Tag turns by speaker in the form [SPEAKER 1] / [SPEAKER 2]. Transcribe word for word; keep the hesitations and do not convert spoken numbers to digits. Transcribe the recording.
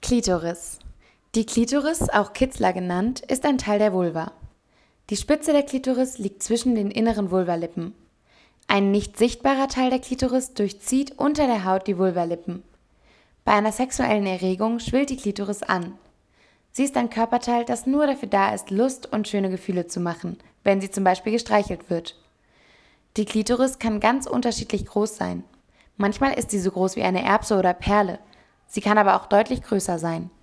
[SPEAKER 1] Klitoris. Die Klitoris, auch Kitzler genannt, ist ein Teil der Vulva. Die Spitze der Klitoris liegt zwischen den inneren Vulvalippen. Ein nicht sichtbarer Teil der Klitoris durchzieht unter der Haut die Vulvalippen. Bei einer sexuellen Erregung schwillt die Klitoris an. Sie ist ein Körperteil, das nur dafür da ist, Lust und schöne Gefühle zu machen, wenn sie zum Beispiel gestreichelt wird. Die Klitoris kann ganz unterschiedlich groß sein. Manchmal ist sie so groß wie eine Erbse oder Perle. Sie kann aber auch deutlich größer sein.